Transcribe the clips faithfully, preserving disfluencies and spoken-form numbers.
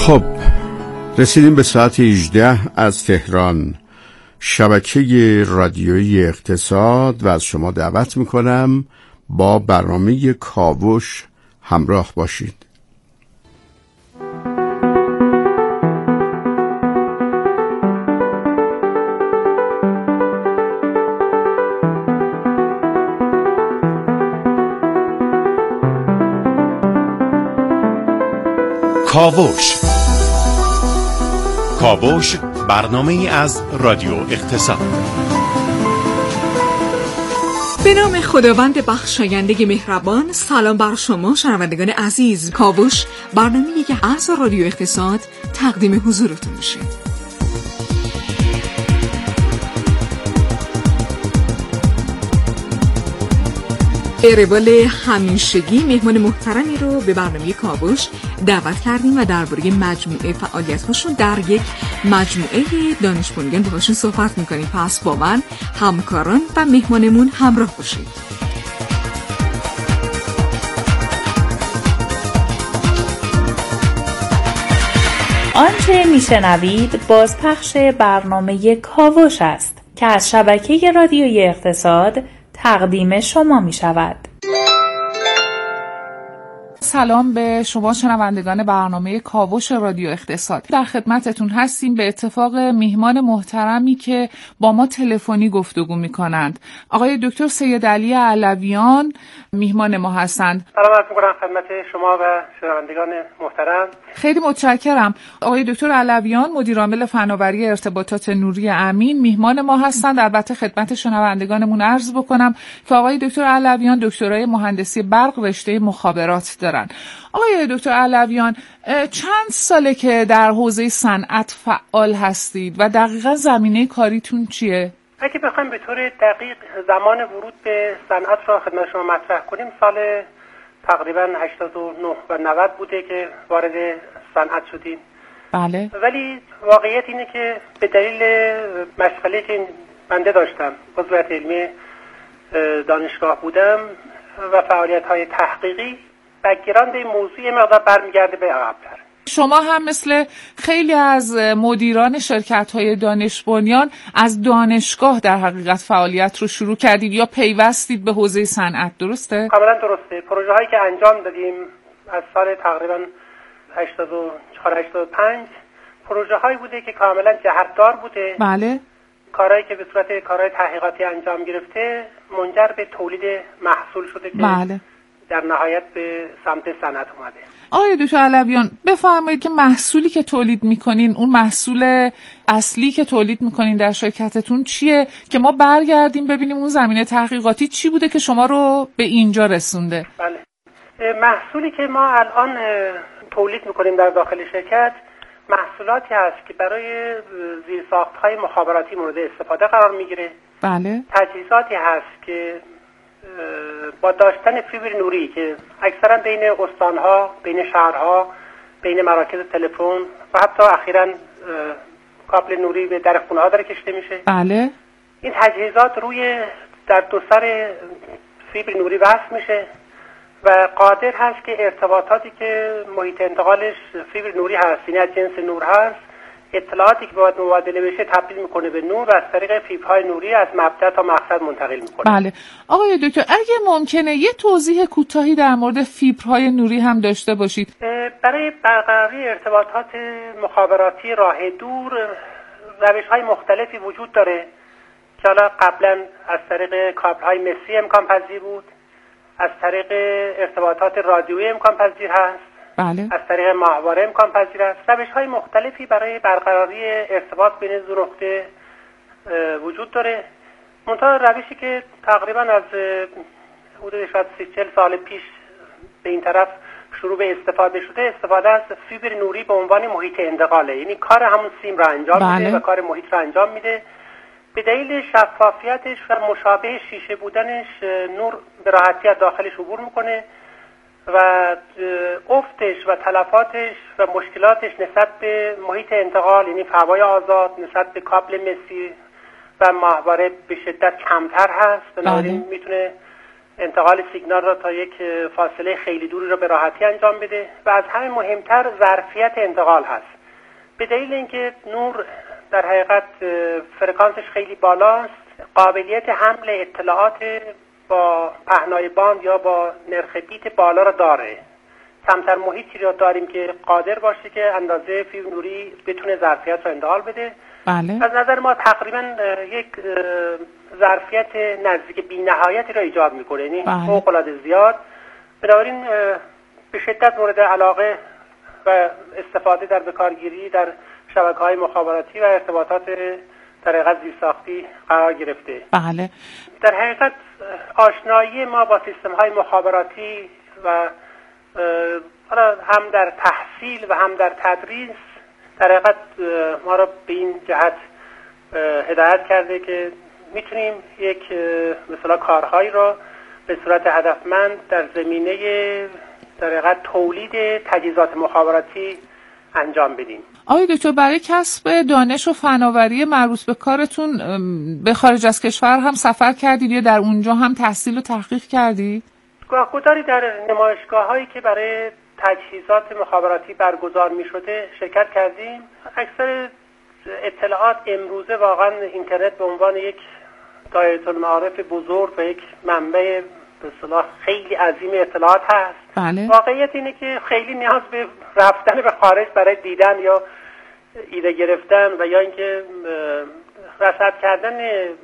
خب رسیدیم به ساعت هجده از تهران، شبکه رادیویی اقتصاد، و از شما دعوت میکنم با برنامه کاوش همراه باشید. کاوش کاوش برنامه از رادیو اقتصاد. به نام خداوند بخشاینده مهربان، سلام بر شما شنوندگان عزیز. کاوش برنامه‌ای که از رادیو اقتصاد تقدیم حضورتون میشه. به روال همیشگی مهمان محترمی رو به برنامه کاوش دعوت کردیم و درباره مجموعه فعالیت‌هاشون در یک مجموعه دانش بنیان باهاشون صحبت می‌کنیم. پس با من، همکاران و مهمانمون همراه باشید. آنچه میشنوید بازپخش برنامه کاوش است که از شبکه رادیویی اقتصاد تقدیم شما می شود. سلام به شما شنوندگان برنامه کاوش رادیو اقتصاد. در خدمتتون هستیم به اتفاق میهمان محترمی که با ما تلفنی گفتگو میکنند. آقای دکتر سیدعلی علویان میهمان ما هستند. سلام عرض میکنم خدمت شما و شنوندگان محترم. خیلی متشکرم. آقای دکتر علویان مدیر عامل فناوری ارتباطات نوری امین میهمان ما هستند. البته خدمت شنوندگانمون عرض بکنم که آقای دکتر علویان دکترای مهندسی برق رشته مخابرات دارن. آقای دکتر علویان، چند ساله که در حوزه صنعت فعال هستید و دقیقا زمینه کاریتون چیه؟ اگه بخوایم به طور دقیق زمان ورود به صنعت را خدمت شما مطرح کنیم، سال تقریبا هشتاد و نه و نود بوده که وارد صنعت شدیم. بله. ولی واقعیت اینه که به دلیل مشغله که بنده داشتم، عضویت علمی دانشگاه بودم و فعالیت‌های تحقیقی، بک‌گراند این موضوع مقدار برمیگرده به عقب‌تر. شما هم مثل خیلی از مدیران شرکت‌های دانش بنیان از دانشگاه در حقیقت فعالیت رو شروع کردید یا پیوستید به حوزه صنعت، درسته؟ کاملا درسته. پروژه هایی که انجام دادیم از سال تقریبا هشتاد و چهار هشتاد و پنج پروژه هایی بوده که کاملا جهتدار بوده. بله. کارهایی که به صورت کارهای تحقیقاتی انجام گرفته منجر به تولید محصول شده که بله. در نهایت به سمت صنعت اومده. آقای دکتر علویان، بفرمایید که محصولی که تولید میکنین، اون محصول اصلی که تولید میکنین در شرکتتون چیه که ما برگردیم ببینیم اون زمینه تحقیقاتی چی بوده که شما رو به اینجا رسونده؟ بله. محصولی که ما الان تولید میکنیم در داخل شرکت محصولاتی هست که برای زیرساخت‌های مخابراتی مورد استفاده قرار میگیره. بله. تجهیزاتی هست که با داشتن فیبر نوری که اکثرا بین استانها، بین شهرها، بین مراکز تلفن و حتی اخیراً کابل نوری به در خونه‌ها داره کشیده میشه. بله. این تجهیزات روی در دو سر فیبر نوری وصل میشه و قادر هست که ارتباطاتی که محیط انتقالش فیبر نوری هست، یعنی از جنس نور هست، اطلاعاتی که باید مبادله بشه تبدیل میکنه به نور و از طریق فیبرهای نوری از مبدا تا مقصد منتقل میکنه. بله. آقای دکتر، اگه ممکنه یه توضیح کوتاهی در مورد فیبرهای نوری هم داشته باشید. برای برقراری ارتباطات مخابراتی راه دور روش‌های مختلفی وجود داره که حالا قبلا از طریق کابل‌های مسی امکان پذیر بود، از طریق ارتباطات رادیویی امکان پذیر هست، بله. از طریق ماهواره امکان پذیر است. روش‌های مختلفی برای برقراری ارتباط بین دو نقطه وجود داره. منتها روشی که تقریبا از حدود شاید سی چهل سال پیش به این طرف شروع به استفاده شده، استفاده از فیبر نوری به عنوان محیط انتقاله، یعنی کار همون سیم را انجام بله. میده و کار محیط را انجام میده. به دلیل شفافیتش و مشابه شیشه بودنش نور به راحتی از داخلش عبور میکنه و افتش و تلفاتش و مشکلاتش نسبت به محیط انتقال، یعنی فوای آزاد، نسبت به کابل مسی و ماهواره به شدت کمتر هست. بنابراین میتونه انتقال سیگنال را تا یک فاصله خیلی دوری را به راحتی انجام بده و از همه مهمتر ظرفیت انتقال هست. به دلیل اینکه نور در حقیقت فرکانسش خیلی بالاست، قابلیت حمل اطلاعات با پهنای باند یا با نرخ بیت بالا را داره. کمتر محیطی را داریم که قادر باشه که اندازه فیبر نوری بتونه ظرفیت را انتقال بده. بله. از نظر ما تقریبا یک ظرفیت نزدیک بی‌نهایتی را ایجاد میکنه، یعنی فوق‌العاده زیاد. بنابراین به شدت مورد علاقه و استفاده در بکارگیری در شبکه‌های مخابراتی و ارتباطات در حقیقت زیرساختی قرار گرفته. بله. در حقیقت آشنایی ما با سیستم‌های مخابراتی و هم در تحصیل و هم در تدریس در حقیقت ما را به این جهت هدایت کرده که میتونیم یک مثلا کارهایی را به صورت هدفمند در زمینه در حقیقت تولید تجهیزات مخابراتی انجام بدیم. آقای دکتر، برای کسب دانش و فناوری مربوط به کارتون به خارج از کشور هم سفر کردید یا در اونجا هم تحصیل و تحقیق کردید؟ گاه‌گداری در نمایشگاه‌هایی که برای تجهیزات مخابراتی برگزار می‌شده شرکت کردیم. اکثر اطلاعات امروزه واقعا اینترنت به عنوان یک دایره المعارف بزرگ و یک منبع به اصطلاح خیلی عظیم اطلاعات هست. بله. واقعیت اینه که خیلی نیاز به رفتن به خارج برای دیدن یا ایده گرفتن و یا اینکه رصد کردن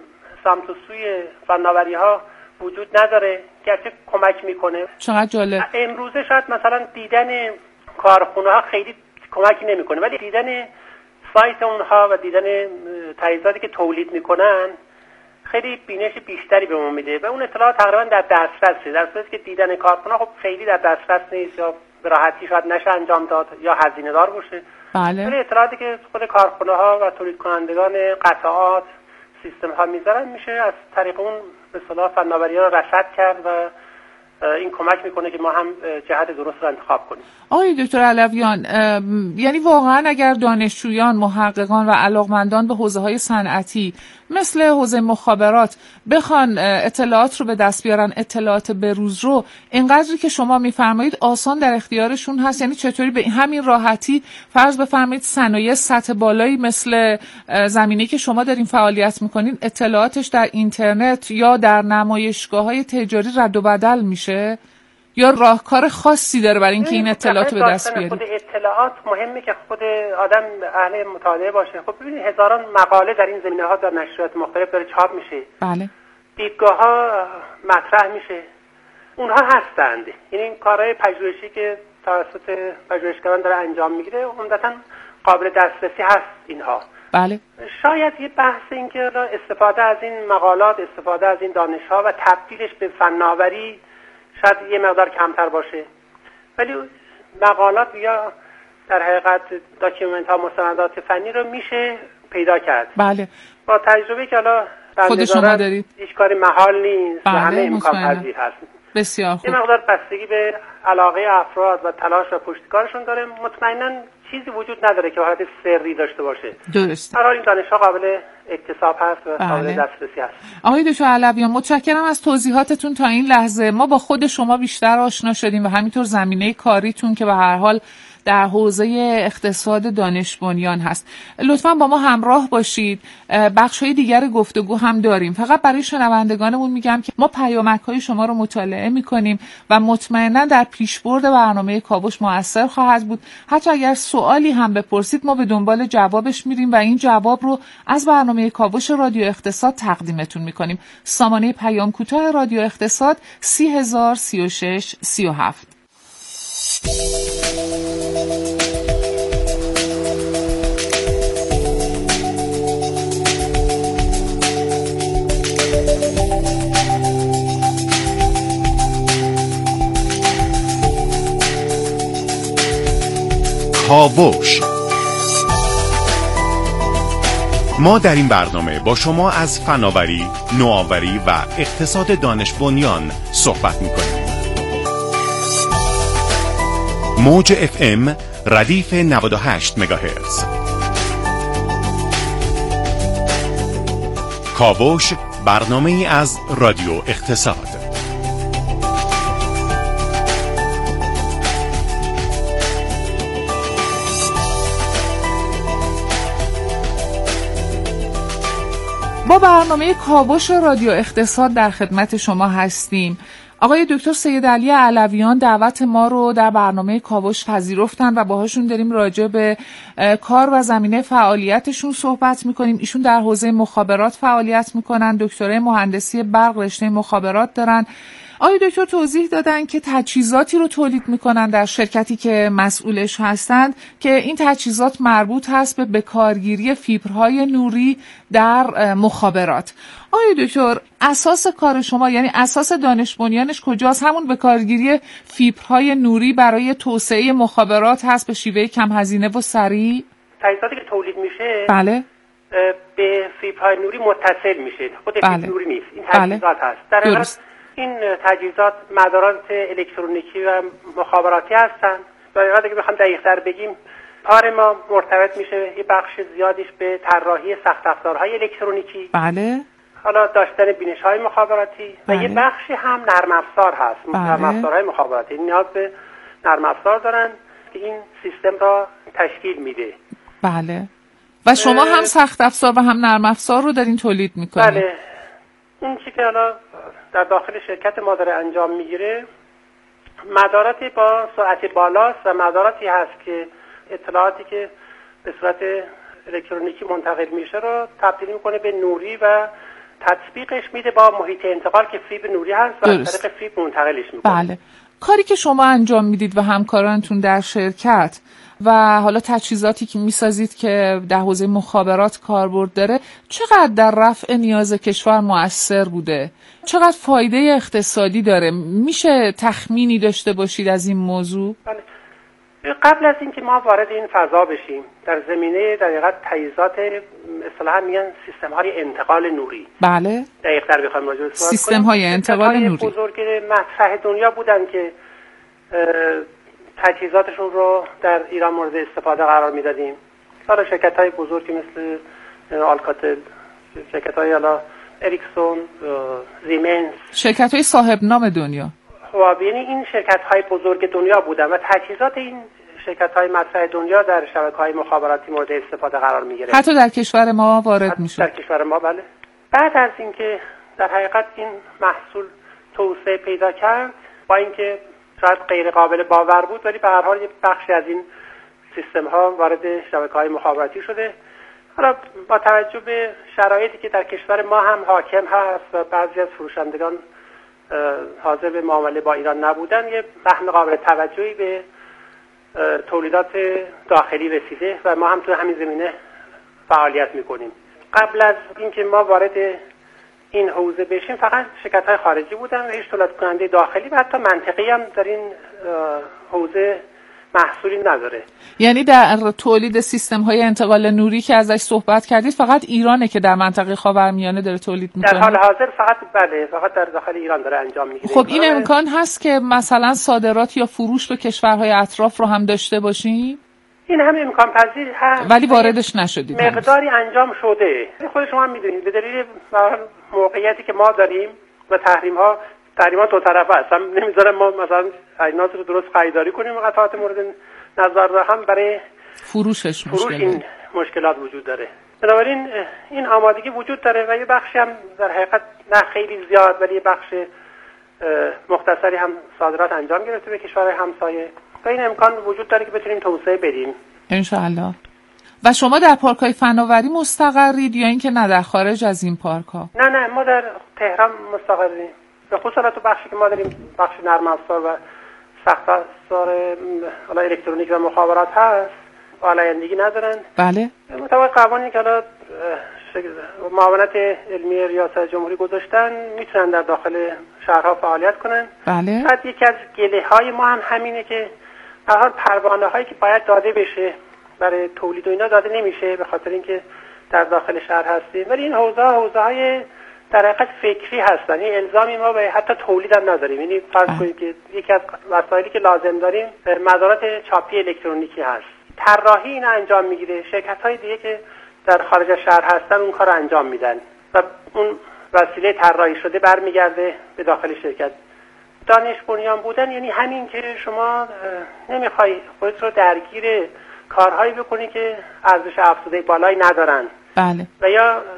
سمت و سوی فناوری‌ها وجود نداره، گرچه کمک میکنه. چقدر جالب. امروزه شاید مثلا دیدن کارخونه ها خیلی کمکی نمیکنه، ولی دیدن سایت اونها و دیدن تجهیزاتی که تولید میکنن خیلی بینش بیشتری به ما میده و اون اطلاعات تقریبا در دسترسه، در صورتی که دیدن کارخونه خب خیلی در دسترس نیست یا به راحتی شاید نشه انجام داد یا هزینه دار باشه. بله. ولی اطلاعاتی که خود کارخونه ها و تولید کنندگان قطعات سیستم ها میذارن میشه از طریق اون به اصطلاح فناوری‌ها رو رصد کرد و این کمک میکنه که ما هم جهت درست رو انتخاب کنیم. آقای دکتر علویان، یعنی واقعا اگر دانشجویان، محققان و علاقمندان به حوزه‌های صنعتی مثل حوزه مخابرات بخوان اطلاعات رو به دست بیارن، اطلاعات بروز رو، اینقدری که شما میفرمایید آسان در اختیارشون هست؟ یعنی چطوری به همین راحتی فرض بفرمایید صنایع سطح بالایی مثل زمینه‌ای که شما دارین فعالیت میکنین اطلاعاتش در اینترنت یا در نمایشگاه‌های تجاری رد و بدل میشه یا راهکار خاصی داره برای اینکه این اطلاعات رو به دست بیارید؟ خود اطلاعات مهمه که خود آدم اهل مطالعه باشه. خب ببینید هزاران مقاله در این زمینه‌ها در نشریات مختلف داره چاپ میشه. بله. دیدگاه‌ها مطرح میشه. اونها هستند. یعنی این کارهای پژوهشی که توسط پژوهشگران داره انجام میگیره عمدتاً قابل دسترسی هست اینها. بله. شاید یه بحث این که استفاده از این مقالات، استفاده از این دانش‌ها و تبدیلش به فناوری شاید یه مقدار کمتر باشه، ولی مقالات یا در حقیقت داکیومنت ها، مستندات فنی رو میشه پیدا کرد. بله. با تجربه که حالا خود شما دارید هیچ کاری محال نیست. بله. و همه امکان پذیر هست. بسیار خوب. یه مقدار بستگی به علاقه افراد و تلاش و پشتکارشون داره. مطمئناً چیزی وجود نداره که حالت سری داشته باشه. درست. هر حال این دانش‌ها قابل اکتساب هست و بله. قابل دسترسی هست. آقای دکتر علویان، متشکرم از توضیحاتتون تا این لحظه. ما با خود شما بیشتر آشنا شدیم و همینطور زمینه کاریتون که به هر حال در حوزه اقتصاد دانش بنیان هست. لطفاً با ما همراه باشید. بخش‌های دیگر گفتگو هم داریم. فقط برای شنوندگانمون میگم که ما پیامک‌های شما رو مطالعه می‌کنیم و مطمئناً در پیشبرد برنامه کاوش مؤثر خواهد بود. حتی اگر سوالی هم بپرسید ما به دنبال جوابش میریم و این جواب رو از برنامه کاوش رادیو اقتصاد تقدیمتون می‌کنیم. سامانه پیام کوتاه رادیو اقتصاد سی هزار سی و شش سی و هفت. کاوش. ما در این برنامه با شما از فناوری، نوآوری و اقتصاد دانش بنیان صحبت می‌کنیم. موج اف ام ردیف نود و هشت مگاهرتز. کاوش برنامه‌ای از رادیو اقتصاد. برنامه کاوش رادیو اقتصاد در خدمت شما هستیم. آقای دکتر سید علی علویان دعوت ما رو در برنامه کاوش پذیرفتن و باهاشون داریم راجع به کار و زمینه فعالیتشون صحبت میکنیم. ایشون در حوزه مخابرات فعالیت میکنن، دکترای مهندسی برق رشته مخابرات دارن. آقای دکتر توضیح دادن که تجهیزاتی رو تولید میکنن در شرکتی که مسئولش هستند که این تجهیزات مربوط هست به بکارگیری فیبرهای نوری در مخابرات. آقای دکتر اساس کار شما، یعنی اساس دانش بنیانش کجاست؟ همون بکارگیری فیبرهای نوری برای توسعه مخابرات هست به شیوه کم هزینه و سریع؟ تجهیزاتی که تولید میشه بله به فیبرهای نوری متصل میشه، خود بله. فیبر نوری نیست، این تجهیزات بله. هست. در درست. این تجهیزات مدارات الکترونیکی و مخابراتی هستن. در حقیقت اگه بخوام دقیق‌تر بگیم، کار ما مرتبط میشه یه بخش زیادیش به طراحی سخت افزارهای الکترونیکی، بله، حالا داشتن بینش‌های مخابراتی بله. و یه بخشی هم نرم افزار هست. بله. نرم افزارهای مخابراتی نیاز به نرم افزار دارن که این سیستم را تشکیل میده. بله. و شما هم سخت افزار و هم نرم افزار رو دارین تولید میکنید؟ بله. اون چی که حالا در داخل شرکت ما داره انجام میگیره مداراتی با سرعت بالاست و مداراتی هست که اطلاعاتی که به صورت الکترونیکی منتقل میشه رو تبدیل میکنه به نوری و تطبیقش میده با محیط انتقال که فیبر نوری هست و از طریق فیبر منتقلش میکنه. بله. کاری که شما انجام میدید و همکارانتون در شرکت و حالا تجهیزاتی که میسازید که در حوزه مخابرات کاربرد داره، چقدر در رفع نیاز کشور مؤثر بوده؟ چقدر فایده اقتصادی داره؟ میشه تخمینی داشته باشید از این موضوع؟ بله. قبل از اینکه ما وارد این فضا بشیم در زمینه در حقیقت تجهیزات اصطلاحاً میگن سیستم های انتقال نوری، بله، دقیق‌تر بخوایم راجع به سیستم های انتقال نوری بزرگ مطرح دنیا بودن که تجهیزاتشون رو در ایران مورد استفاده قرار میدادیم. حالا شرکت های بزرگی مثل آلکاتل، شرکت های حالا اریکسون، زیمنس، شرکت های صاحب نام دنیا، هواوی، یعنی این شرکت های بزرگ دنیا بودن و تجهیزات این شرکت های مطرح دنیا در شبکه های مخابراتی مورد استفاده قرار می گرفت. حتی در کشور ما وارد می شد. در کشور ما بله. بعد از اینکه در حقیقت این محصول توسعه پیدا کرد، با اینکه شاید غیر قابل باور بود ولی به هر حال یک بخشی از این سیستم ها وارد شبکه های مخابراتی شده. حالا با توجه به شرایطی که در کشور ما هم حاکم هست و بعضی از فروشندگان حاضر به معامله با ایران نبودن، یه سهم قابل توجهی به تولیدات داخلی رسیده و ما هم تو همین زمینه فعالیت میکنیم. قبل از اینکه ما وارد این حوزه بشیم فقط شرکت‌های خارجی بودن و هیچ تولید کننده داخلی و حتی منطقی هم در این حوزه محصولی نداره. یعنی در تولید سیستم‌های انتقال نوری که ازش صحبت کردید فقط ایرانه که در منطقه خاورمیانه داره تولید میکنه؟ در حال حاضر فقط بله فقط در داخل ایران داره انجام میگیره. خب این امکان هست که مثلا صادرات یا فروش به کشورهای اطراف رو هم داشته باشیم؟ این هم امکان پذیر هست ولی واردش نشدید. مقداری انجام شده. خود شما هم میدونید به دلیل موقعیتی که ما داریم و تحریم ها تحریمات دو طرفه هست، هم نمیذارم ما مثلا اجناس رو درست خریداری کنیم و قطعات مورد نظر رو هم برای فروشش فروش این مشکلات وجود داره. بنابراین این آمادگی وجود داره و یه بخشی هم در حقیقت نه خیلی زیاد ولی یه بخش مختصری هم صادرات انجام گرفته به کشورهای همسایه و این امکان وجود داره که بتونیم توسعه بدیم ان شاء الله. و شما در پارک‌های فناوری مستقرید یا اینکه نه در خارج از این پارک‌ها؟ نه نه ما در تهران مستقریم. به خصوص تو بخشی که ما داریم بخش نرم افزار و سخت افزار حالا الکترونیک و مخابرات هست و آلایندگی ندارن. بله. مطابق قوانینی که حالا معاونت علمی ریاست جمهوری گذاشتن میتونن در داخل شهرها فعالیت کنن. بله. بعد یکی از گله های ما هم همینه که به هر حال پروانه هایی که باید داده بشه برای تولید و اینا داده نمیشه به خاطر اینکه در داخل شهر هستیم، ولی این حوزه حوزه های در حقیقت فکری هستن. این الزامی ما به حتی تولید هم نداریم. یعنی فرض کنید که یکی از وسایلی که لازم داریم مدارات چاپی الکترونیکی هست. طراحی اینا انجام میگیره. شرکت های دیگه که در خارج از شهر هستن اون کار انجام میدن و اون وسیله طراحی شده برمیگرده به داخل شرکت. دانش بنیان بودن یعنی همین که شما نمیخوای خودت رو درگیر کارهایی بکنی که ارزش افزوده بالایی ندارن. بله. و یا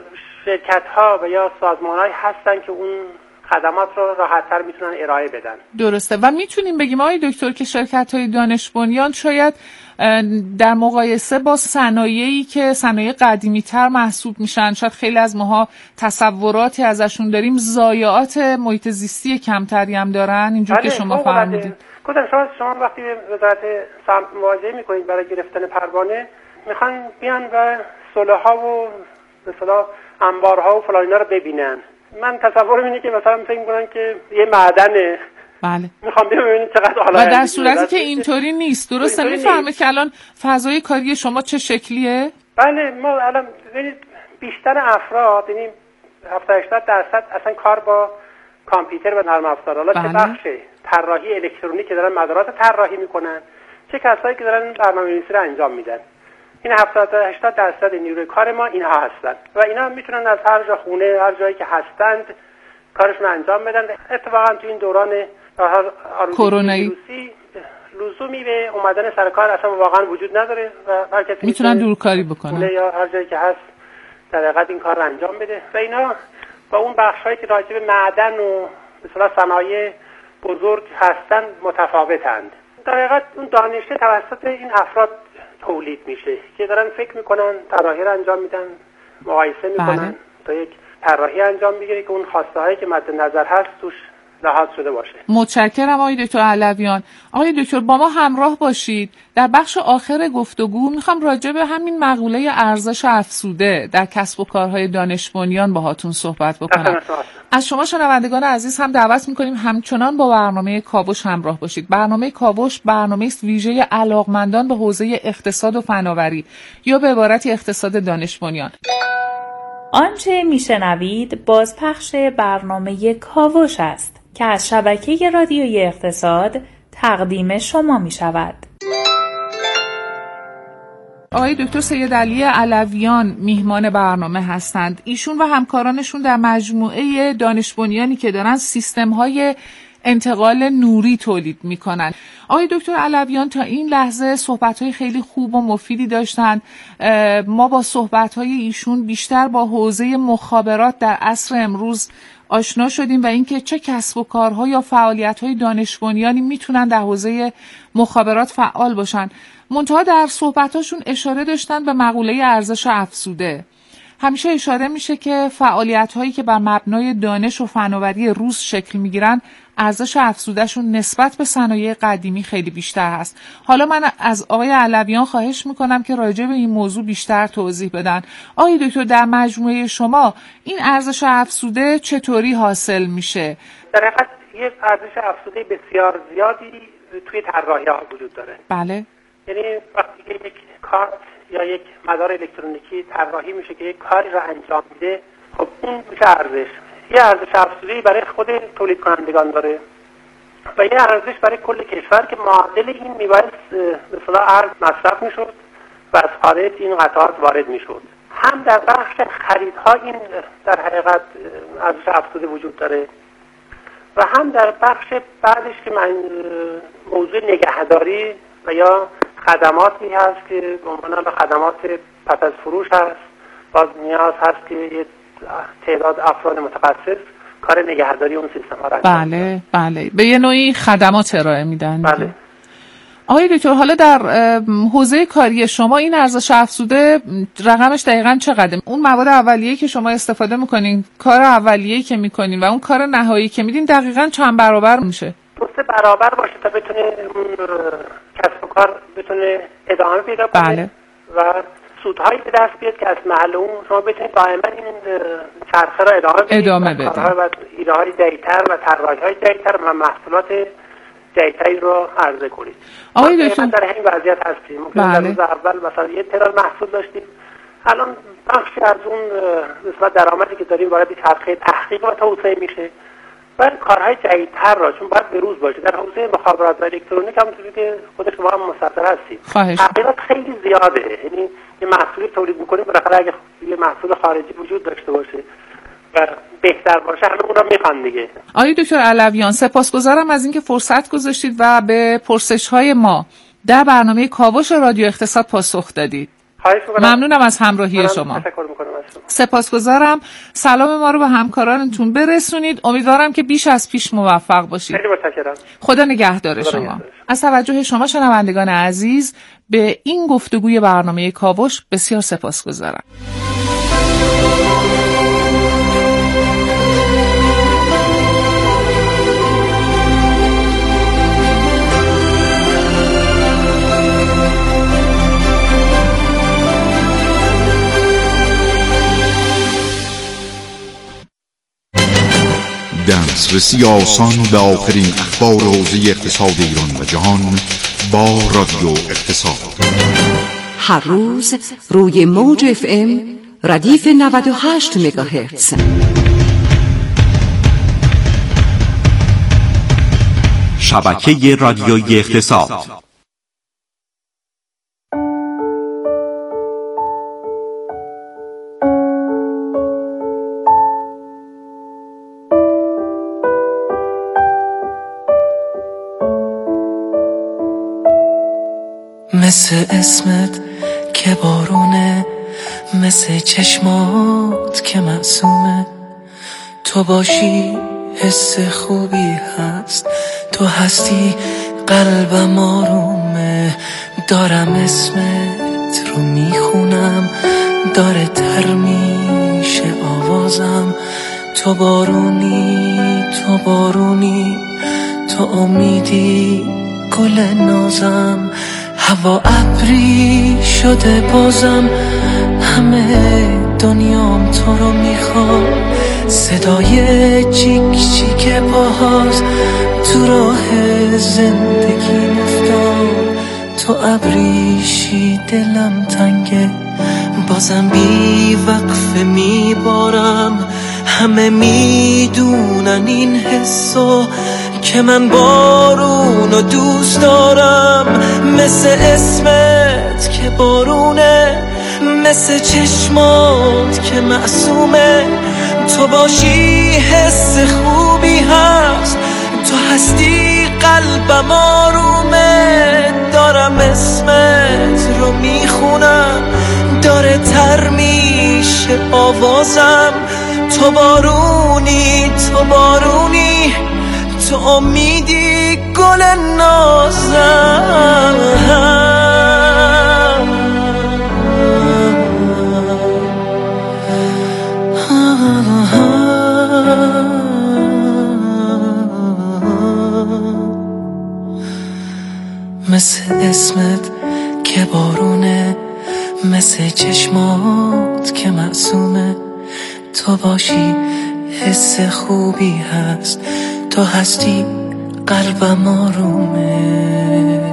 شرکت‌ها و یا سازمان‌هایی هستن که اون خدمات رو راحت‌تر میتونن ارائه بدن. درسته. و میتونیم بگیم آقای دکتر که شرکت‌های دانش بنیان شاید در مقایسه با صنایعی که صنایع قدیمی‌تر محسوب میشن، شاید خیلی از ماها تصوراتی ازشون داریم، ضایعات محیط زیستی کمتری هم دارن، اینجور که شما فرمودید. گفتم شما شما وقتی وزارت صنعت مواجهه میکنید برای گرفتن پروانه، میخوان بیان و سلوها و مثلا انبارها و فلان اینا رو ببینن. من تصورم اینه که مثلا فکر میکنن که یه معدنه. بله. میخوام ببینید چقدر حالا. و در صورتی که اینطوری نیست، درسته؟ میفهمید که الان فضای کاری شما چه شکلیه؟ بله، ما الان ببینید بیشتر افراد، یعنی هفتاد هشتاد درصد اصلا کار با کامپیوتر و نرم افزار، حالا چه بخش طراحی الکترونیک که دارن مدارات طراحی میکنن، چه کسایی که دارن برنامه‌نویسی رو انجام میدن. این هفتاد تا هشتاد درصد نیروی کار ما اینها هستن و اینا میتونن از هر جا خونه، هر جایی که هستند کارشون انجام بدن. اتفاقا تو این دوران کرونایی لزومی به اومدن سر کار اصلا واقعا وجود نداره و هر کسی میتونن دورکاری بکنن یا هر جایی که هست در حقیقت این کار رو انجام بده و اینا با اون بخشایی که راجع به معدن و مثلا صنایع بزرگ هستن متفاوتند. در حقیقت اون دانش توسط این افراد تولید میشه که دارن فکر میکنن، طراحی رو انجام میدن، مقایسه میکنن بله. تا یک طراحی انجام بگیره که اون خواسته هایی که مد نظر هست توش لحاظ شده باشه. متشکرم آقای دکتر علویان. آقای دکتر با ما همراه باشید. در بخش آخر گفتگو میخوام راجع به همین مقوله ارزش افزوده در کسب و کارهای دانش بنیان باهاتون صحبت بکنم. از شما شنوندگان عزیز هم دعوت میکنیم همچنان با برنامه کاوش همراه باشید. برنامه کاوش برنامه است ویژه علاقمندان به حوزه اقتصاد و فناوری یا به عبارتی اقتصاد دانش بنیان. آنچه میشنوید بازپخش برنامه کاوش است که از شبکه رادیوی اقتصاد تقدیم شما می شود. آقای دکتر سید علی علویان میهمان برنامه هستند. ایشون و همکارانشون در مجموعه دانش بنیانی که دارن سیستم‌های انتقال نوری تولید میکنن. آقای دکتر علویان تا این لحظه صحبت‌های خیلی خوب و مفیدی داشتن. ما با صحبت‌های ایشون بیشتر با حوزه مخابرات در عصر امروز آشنا شدیم و اینکه چه کسب و کارها یا فعالیت‌های دانش بنیانی میتونن در حوزه مخابرات فعال باشن. منتها در صحبتاشون اشاره داشتن به مقوله ارزش افزوده. همیشه اشاره میشه که فعالیت‌هایی که بر مبنای دانش و فناوری روز شکل میگیرن ارزش افزودهشون نسبت به صنایع قدیمی خیلی بیشتر هست. حالا من از آقای علویان خواهش میکنم که راجع به این موضوع بیشتر توضیح بدن. آقای دکتر در مجموعه شما این ارزش افزوده چطوری حاصل میشه؟ در حقیقت یک ارزش افزوده بسیار زیادی توی طراحی‌ها وجود داره. بله. یعنی وقتی که یک کارت یا یک مدار الکترونیکی طراحی میشه که یک کاری را انجام میده، خب اون میشه ارزش. یه ارزش افزوده‌ای برای خود تولید کنندگان داره و یه ارزش برای کل کشور که معادل این میبایست مثلا ارز مصرف میشد و از خارج این قطعات وارد میشد. هم در بخش خریدها این در حقیقت ارزش افزوده وجود داره و هم در بخش بعدش که من موضوع نگهداری و یا خدماتی هست که به عنوان به خدمات پس از فروش هست، باز نیاز هست که یه تعداد افراد متخصص کار نگهداری اون سیستم ها را انجام بله بله به یه نوعی خدمات ارائه میدن. بله. آقای دکتر حالا در حوزه کاری شما این ارزش افزوده رقمش دقیقاً چقدره؟ اون مواد اولیه‌ای که شما استفاده میکنین، کار اولیه‌ای که میکنین و اون کار نهایی که میدین دقیقاً چند برابر میشه؟ دو سه برابر باشه تا بتونه اون کسب و کار بتونه ادامه پیدا کنه. بله. و سودهایی به دست بیاد که از محل اون شما بتونید دائما این چرخه را ادامه بدید. ادامه بدید. و ایده های جدیدتر و طراحی های جدیدتر و محصولات جدیدتری رو عرضه کنید. آقای دکتر در این وضعیت هستیم. ممکن در روز اول مثلا یه تعداد محصول داشتیم. الان بخشی از اون مثلا درآمدی که داریم وارد چرخه تحقیق و توسعه میشه. و کارهای جدیدتر را چون باید به روز باشه در حوزه مخابرات و الکترونیک همونطوری که خود شما هم مستقر هستید. تغییرات خیلی زیاده. یعنی یه محصولی تولید می‌کنیم بالاخره اگه یه محصول خارجی وجود داشته باشه و بهتر باشه همه اون رو میخوان دیگه. آقای دکتر علویان سپاسگزارم از اینکه فرصت گذاشتید و به پرسش‌های ما در برنامه کاوش رادیو اقتصاد پاسخ دادید. ممنونم از همراهی شما. سپاسگزارم. سلام ما رو به همکارانتون برسونید. امیدوارم که بیش از پیش موفق باشید. خیلی متشکرم. خدا نگهدار شما. از توجه شما شنوندگان عزیز به این گفتگوی برنامه کاوش بسیار سپاسگزارم. دسترسی آسان به آخرین اخبار حوزه اقتصاد ایران و جهان با رادیو اقتصاد. هر روز روی موج اف ام ردیف نود و هشت مگاهرتز. شبکه رادیویی اقتصاد. مثل اسمت که بارونه، مثل چشمات که معصومه، تو باشی حس خوبی هست، تو هستی قلبم آرومه، دارم اسمت رو میخونم، داره تر میشه آوازم، تو بارونی تو بارونی، تو امیدی گل نازم، هوا ابری شده بازم، همه دنیام تو رو میخوام، صدای چیک چیک پاهات تو راه زندگی افتاد، تو ابریشی دلم تنگه، بازم بی وقفه میبارم، همه میدونن این حسو که من بارونو دوست دارم، مثل اسمت که بارونه، مثل چشمات که معصومه، تو باشی حس خوبی هست، تو هستی قلبم آرومه، دارم اسمت رو میخونم، داره تر میشه آوازم، تو بارونی تو بارونی، تو امیدی گل نازم، مثل اسمت که بارونه، مثل چشمات که معصومه، تو باشی حس خوبی هست، تو هستی قلبم آرومه.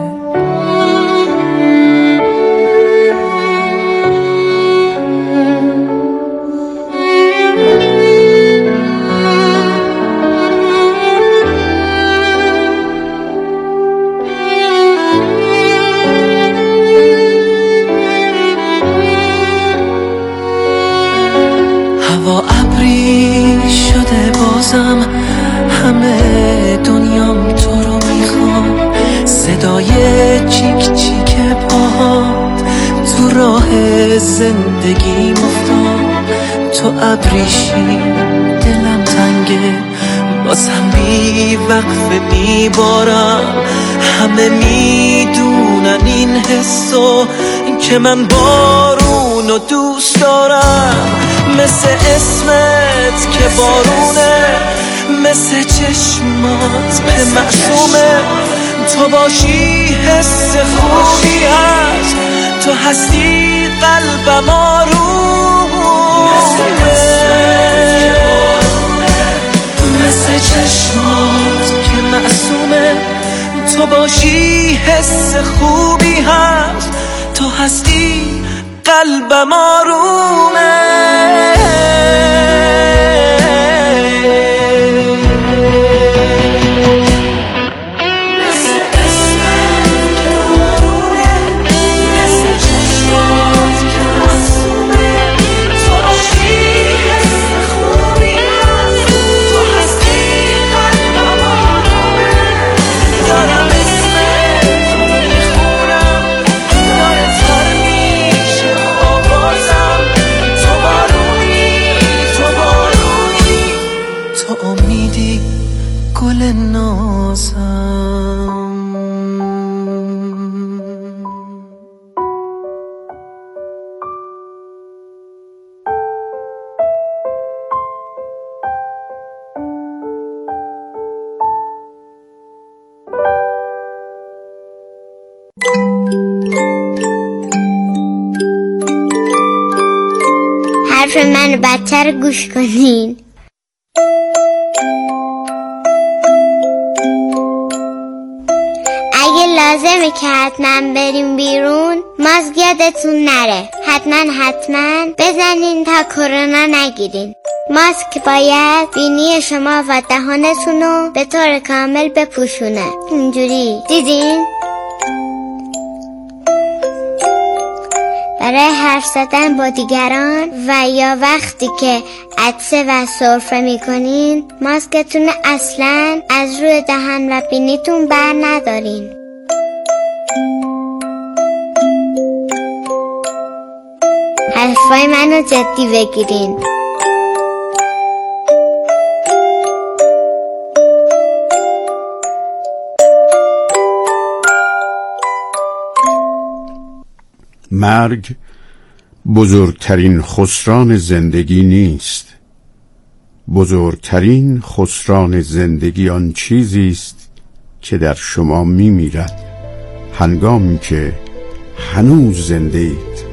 هوا ابری شده بازم، همه دنیام تو رو میخوام، صدای چیک چیک پاهات تو راه زندگی مفتاد، تو ابریشی دلم تنگه، بازم بی وقفه میبارم، همه میدونن این حسو که من بارونو دوست دارم، مثل اسمت که بارونه، مثل چشمات که معصومه، تو باشی حس خوبی هست، تو هستی قلبم آرومه، مثل چشمات که معصومه، تو باشی حس خوبی هست، تو هستی قلبم آرومه. حرف من بدتر گوش کنین. اگه لازمه که حتما بریم بیرون، ماسک یادتون نره. حتما حتما بزنین تا کرونا نگیرین. ماسک باید بینی شما و دهانتون رو به طور کامل بپوشونه. اینجوری دیدین؟ برای حرف زدن با دیگران و یا وقتی که عطسه و سرفه میکنین، ماسکتون اصلا از روی دهان و بینیتون بر ندارین. حرفای منو جدی بگیرین. مرگ بزرگترین خسران زندگی نیست. بزرگترین خسران زندگی آن چیزی است که در شما می میرد هنگامی که هنوز زنده اید.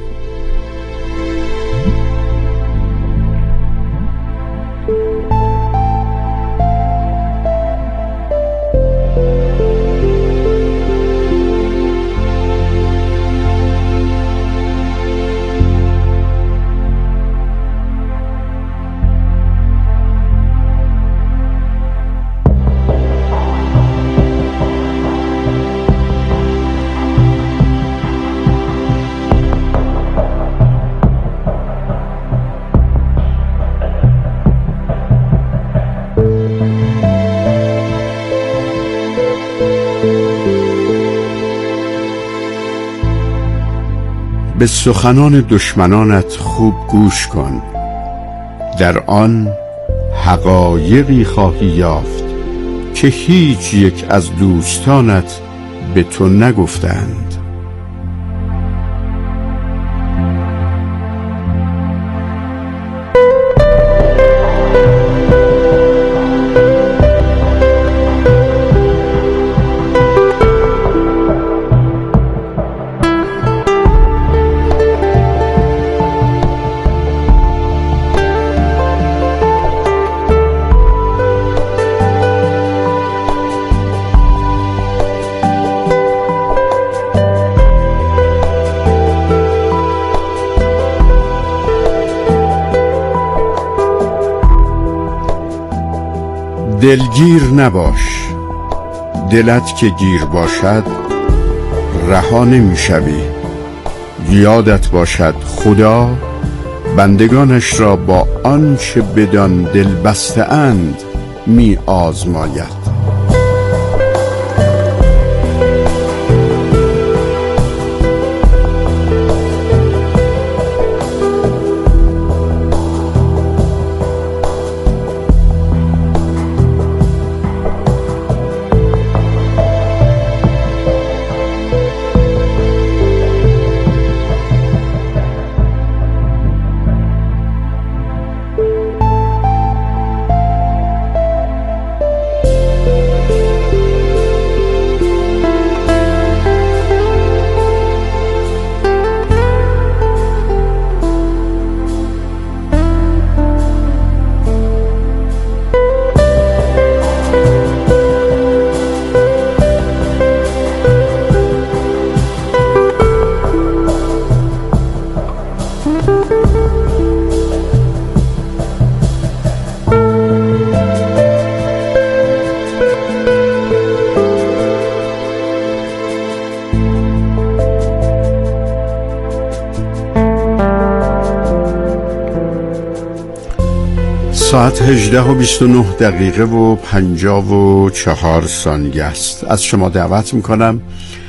به سخنان دشمنانت خوب گوش کن، در آن حقایقی خواهی یافت که هیچ یک از دوستانت به تو نگفتند. دلگیر نباش، دلت که گیر باشد رها نمی‌شوی. یادت باشد خدا بندگانش را با آنچه بدان دل بسته اند می آزماید. ساعت هجده و بیست و نه دقیقه و پنجاه و چهار ثانیه است. از شما دعوت میکنم